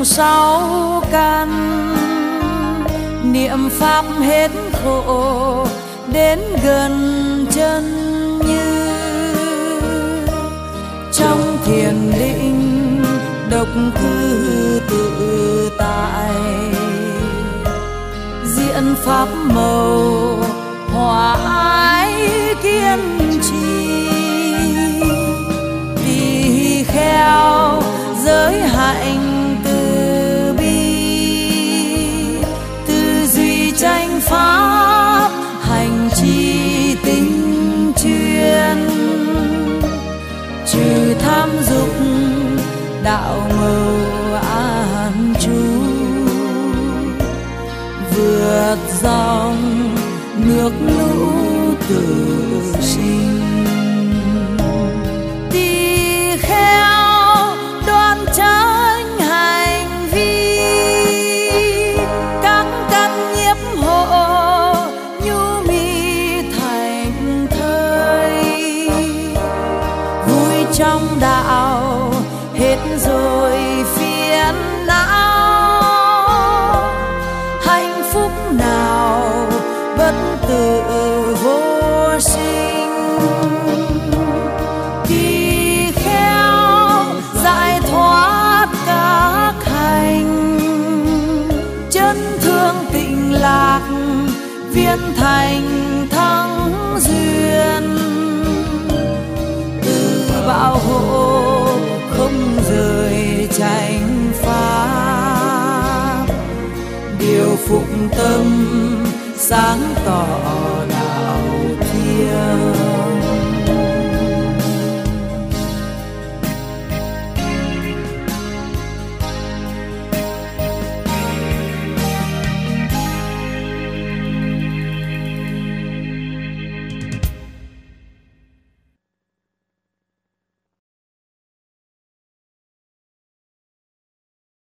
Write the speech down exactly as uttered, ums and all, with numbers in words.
sáu căn, niệm pháp hết khổ đến gần chân như. Trong thiền định độc cư tự tại, diễn pháp màu hòa ái kiên trì. Tỳ kheo giới hạnh từ bi, tư duy tranh pháp hành trì tinh chuyên. Trừ tham dục đạo mầu an trú, vượt dòng nước lũ tự sinh. Tỳ kheo đoan chánh hành vi, các căn nhiếp hộ nhu mì thành thơi. Vui trong đạo hết rồi phiền não, hạnh phúc nào bất tử vô sinh. Tỳ kheo giải thoát các hành, chân thương tịnh lạc viên thành thắng duyên. Từ bảo hộ không rời chánh pháp, điều phục tâm sáng tỏ đạo thiên.